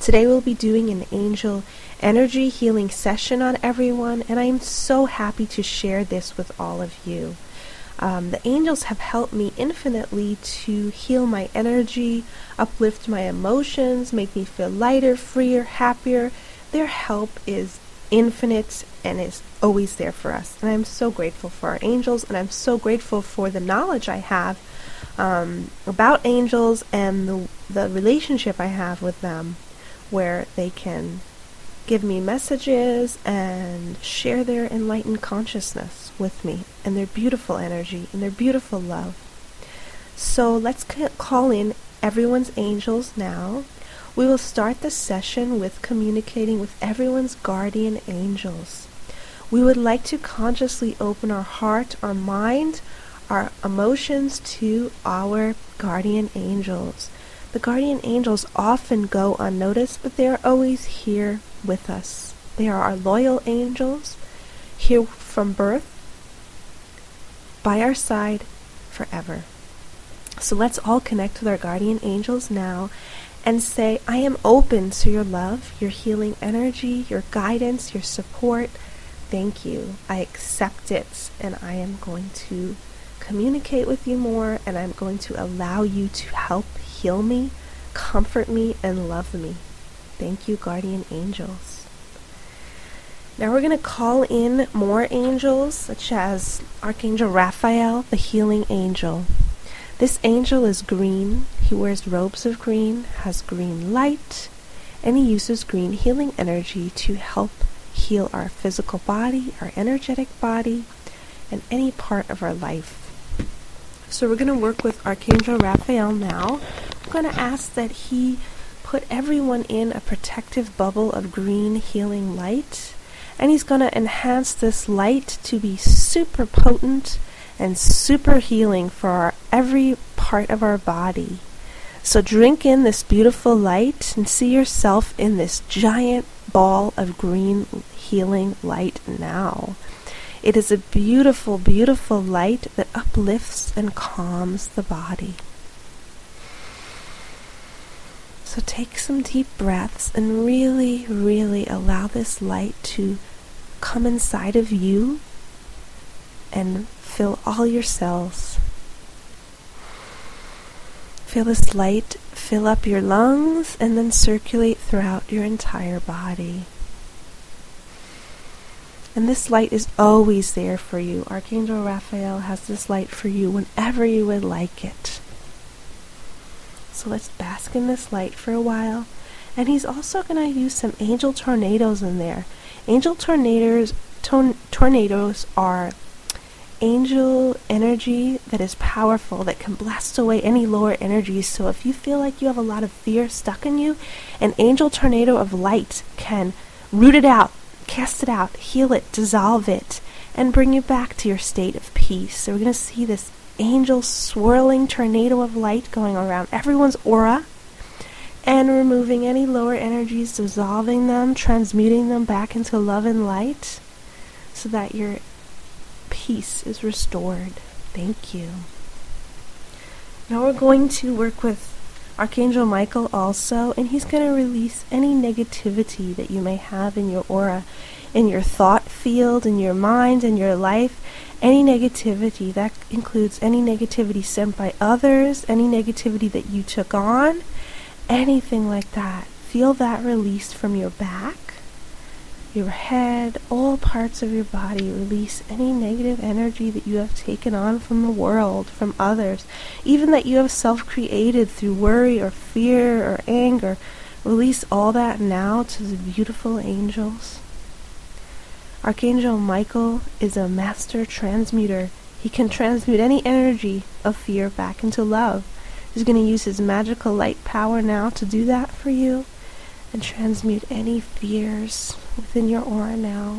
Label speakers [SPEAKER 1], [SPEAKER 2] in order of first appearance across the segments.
[SPEAKER 1] Today we'll be doing an angel energy healing session on everyone, and I am so happy to share this with all of you. The angels have helped me infinitely to heal my energy, uplift my emotions, make me feel lighter, freer, happier. Their help is infinite and is always there for us. And I'm so grateful for our angels, and I'm so grateful for the knowledge I have about angels and the relationship I have with them, where they can give me messages and share their enlightened consciousness with me and their beautiful energy and their beautiful love. So let's call in everyone's angels now. We will start the session with communicating with everyone's guardian angels. We would like to consciously open our heart, our mind, our emotions to our guardian angels. The guardian angels often go unnoticed, but they are always here with us. They are our loyal angels, here from birth, by our side forever. So let's all connect with our guardian angels now and say, I am open to your love, your healing energy, your guidance, your support. Thank you. I accept it, and I am going to communicate with you more, and I'm going to allow you to help heal me, comfort me, and love me. Thank you, guardian angels. Now we're going to call in more angels, such as Archangel Raphael, the healing angel. This angel is green. He wears robes of green, has green light, and he uses green healing energy to help heal our physical body, our energetic body, and any part of our life. So we're going to work with Archangel Raphael now. I'm going to ask that he put everyone in a protective bubble of green healing light, and he's going to enhance this light to be super potent and super healing for every part of our body. So drink in this beautiful light and see yourself in this giant ball of green healing light now. It is a beautiful, beautiful light that uplifts and calms the body. So take some deep breaths and really, really allow this light to come inside of you and fill all your cells. Feel this light fill up your lungs and then circulate throughout your entire body. And this light is always there for you. Archangel Raphael has this light for you whenever you would like it. So let's bask in this light for a while. And he's also going to use some angel tornadoes in there. Angel tornadoes are angel energy that is powerful, that can blast away any lower energies. So if you feel like you have a lot of fear stuck in you, an angel tornado of light can root it out, cast it out, heal it, dissolve it, and bring you back to your state of peace. So we're going to see this angel swirling tornado of light going around everyone's aura and removing any lower energies, dissolving them, transmuting them back into love and light so that your peace is restored. Thank you. Now we're going to work with Archangel Michael also, and he's going to release any negativity that you may have in your aura, in your thought field, in your mind, in your life. Any negativity, that includes any negativity sent by others, any negativity that you took on, anything like that. Feel that release from your back, your head, all parts of your body. Release any negative energy that you have taken on from the world, from others, even that you have self-created through worry or fear or anger. Release all that now to the beautiful angels. Archangel Michael is a master transmuter. He can transmute any energy of fear back into love. He's going to use his magical light power now to do that for you and transmute any fears within your aura now.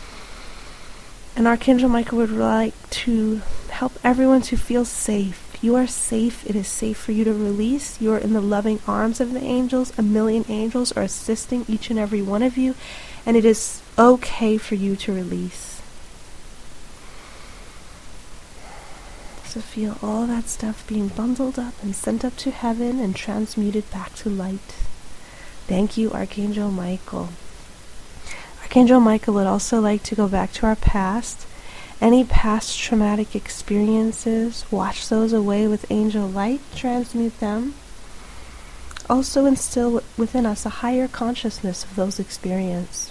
[SPEAKER 1] And Archangel Michael would like to help everyone to feel safe. You are safe. It is safe for you to release. You are in the loving arms of the angels. 1,000,000 angels are assisting each and every one of you, and it is okay for you to release. So feel all that stuff being bundled up and sent up to heaven and transmuted back to light. Thank you, Archangel Michael. Archangel Michael would also like to go back to our past. Any past traumatic experiences, wash those away with angel light, transmute them. Also instill within us a higher consciousness of those experiences.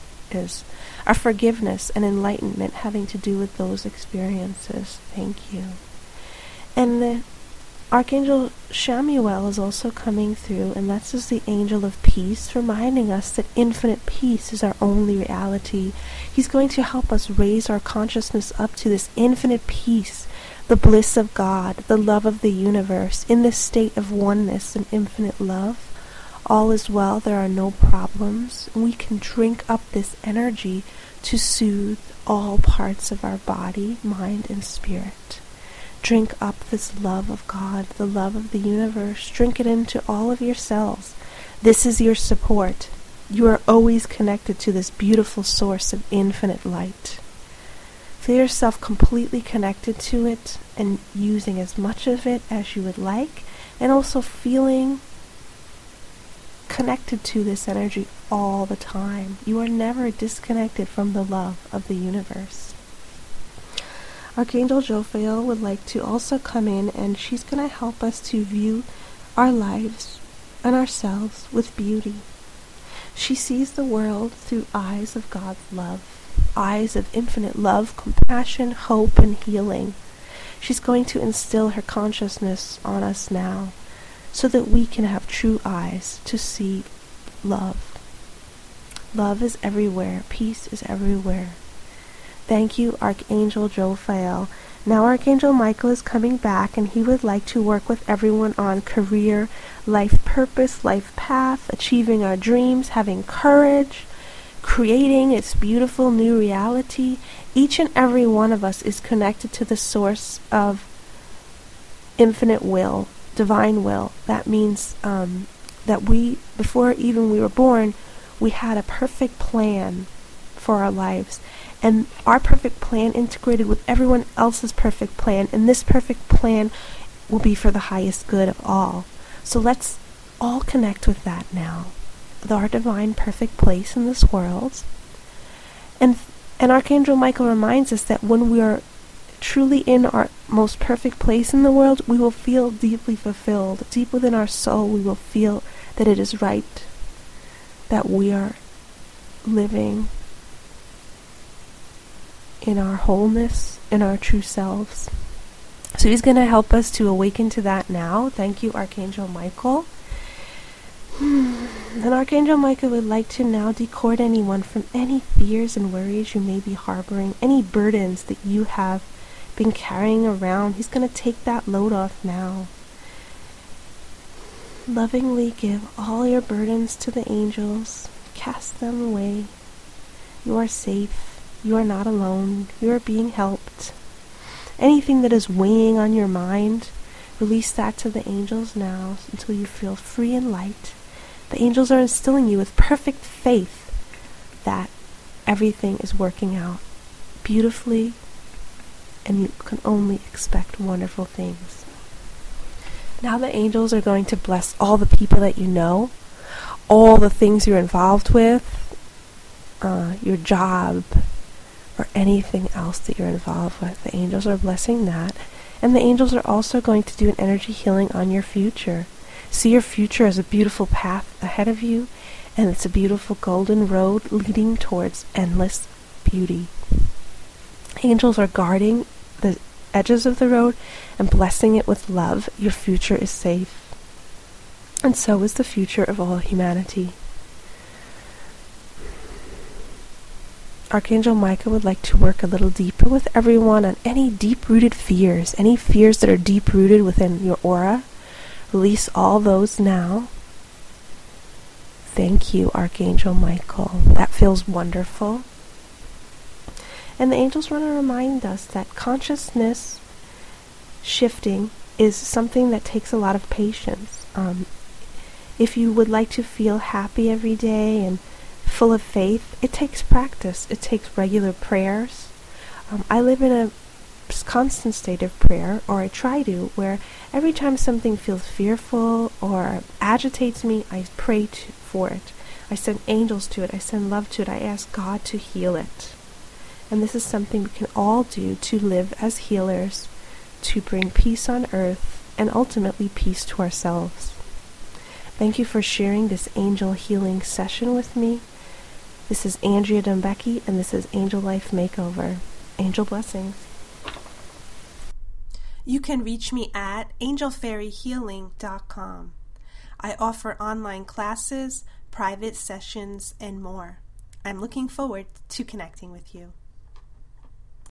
[SPEAKER 1] Our forgiveness and enlightenment having to do with those experiences. Thank you. And the Archangel Chamuel is also coming through, and that's just the angel of peace, reminding us that infinite peace is our only reality. He's going to help us raise our consciousness up to this infinite peace, the bliss of God, the love of the universe, in this state of oneness and infinite love. All is well, there are no problems. We can drink up this energy to soothe all parts of our body, mind, and spirit. Drink up this love of God, the love of the universe. Drink it into all of your cells. This is your support. You are always connected to this beautiful source of infinite light. Feel yourself completely connected to it and using as much of it as you would like, and also feeling connected to this energy all the time. You are never disconnected from the love of the universe. Archangel Jophiel would like to also come in, and she's going to help us to view our lives and ourselves with beauty. She sees the world through eyes of God's love, eyes of infinite love, compassion, hope, and healing. She's going to instill her consciousness on us now, so that we can have true eyes to see love. Love is everywhere. Peace is everywhere. Thank you, Archangel Jophiel. Now Archangel Michael is coming back, and he would like to work with everyone on career, life purpose, life path, achieving our dreams, having courage, creating its beautiful new reality. Each and every one of us is connected to the source of infinite will, divine will. That means that we, before even we were born, we had a perfect plan for our lives. And our perfect plan integrated with everyone else's perfect plan. And this perfect plan will be for the highest good of all. So let's all connect with that now. Our divine perfect place in this world. And Archangel Michael reminds us that when we are truly in our most perfect place in the world, we will feel deeply fulfilled. Deep within our soul, we will feel that it is right, that we are living in our wholeness, in our true selves. So he's going to help us to awaken to that now. Thank you, Archangel Michael. And Archangel Michael would like to now decord anyone from any fears and worries you may be harboring, any burdens that you have been carrying around. He's going to take that load off now. Lovingly give all your burdens to the angels. Cast them away. You are safe. You are not alone. You are being helped. Anything that is weighing on your mind, release that to the angels now until you feel free and light. The angels are instilling you with perfect faith that everything is working out beautifully, and you can only expect wonderful things. Now the angels are going to bless all the people that you know, all the things you're involved with, your job, or anything else that you're involved with. The angels are blessing that. And the angels are also going to do an energy healing on your future. See your future as a beautiful path ahead of you, and it's a beautiful golden road leading towards endless beauty. Angels are guarding the edges of the road and blessing it with love. Your future is safe. And so is the future of all humanity. Archangel Michael would like to work a little deeper with everyone on any deep-rooted fears, any fears that are deep-rooted within your aura. Release all those now. Thank you, Archangel Michael. That feels wonderful. And the angels want to remind us that consciousness shifting is something that takes a lot of patience. If you would like to feel happy every day and full of faith, it takes practice. It takes regular prayers. I live in constant state of prayer, or I try to, where every time something feels fearful or agitates me, I pray for it. I send angels to it. I send love to it. I ask God to heal it. And this is something we can all do to live as healers, to bring peace on earth, and ultimately peace to ourselves. Thank you for sharing this angel healing session with me. This is Andrea Dumbecki, and this is Angel Life Makeover. Angel blessings. You can reach me at angelfairyhealing.com. I offer online classes, private sessions, and more. I'm looking forward to connecting with you.